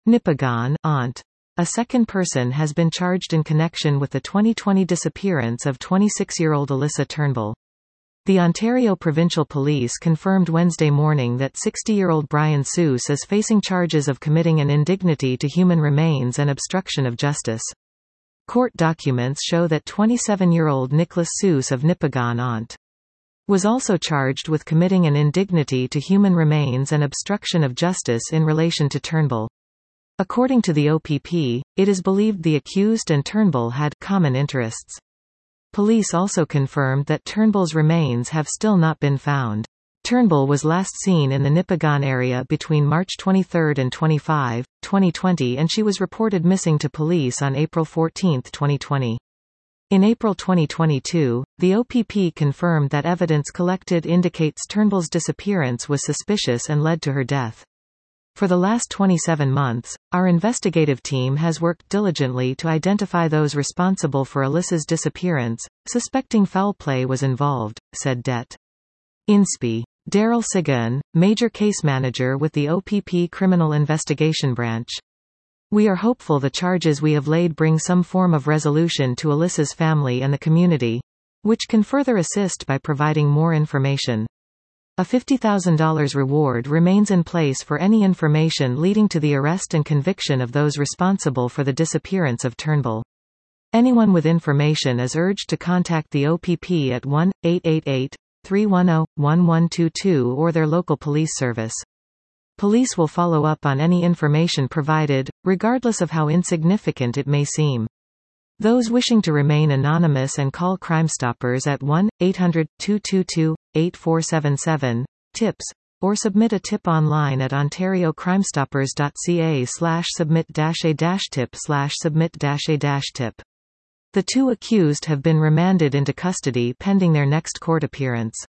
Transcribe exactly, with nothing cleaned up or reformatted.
Nipigon, aunt. A second person has been charged in connection with the twenty twenty disappearance of twenty-six-year-old Alyssa Turnbull. The Ontario Provincial Police confirmed Wednesday morning that sixty-year-old Brian Seuss is facing charges of committing an indignity to human remains and obstruction of justice. Court documents show that twenty-seven-year-old Nicholas Seuss of Nipigon, aunt, was also charged with committing an indignity to human remains and obstruction of justice in relation to Turnbull. According to the O P P, it is believed the accused and Turnbull had common interests. Police also confirmed that Turnbull's remains have still not been found. Turnbull was last seen in the Nipigon area between March twenty-third and twenty-fifth, twenty twenty, and she was reported missing to police on April fourteenth, twenty twenty. In April twenty twenty-two, the O P P confirmed that evidence collected indicates Turnbull's disappearance was suspicious and led to her death. For the last twenty-seven months, our investigative team has worked diligently to identify those responsible for Alyssa's disappearance, suspecting foul play was involved, said Det. Inspe. Daryl Sigan, Major Case Manager with the O P P Criminal Investigation Branch. We are hopeful the charges we have laid bring some form of resolution to Alyssa's family and the community, which can further assist by providing more information. A fifty thousand dollars reward remains in place for any information leading to the arrest and conviction of those responsible for the disappearance of Turnbull. Anyone with information is urged to contact the O P P at one eight eight eight, three one zero, one one two two or their local police service. Police will follow up on any information provided, regardless of how insignificant it may seem. Those wishing to remain anonymous and call Crime Stoppers at one eight hundred, two two two, eight four seven seven, tips, or submit a tip online at ontario crime stoppers dot c a slash submit dash a dash tip slash submit dash a dash tip. The two accused have been remanded into custody pending their next court appearance.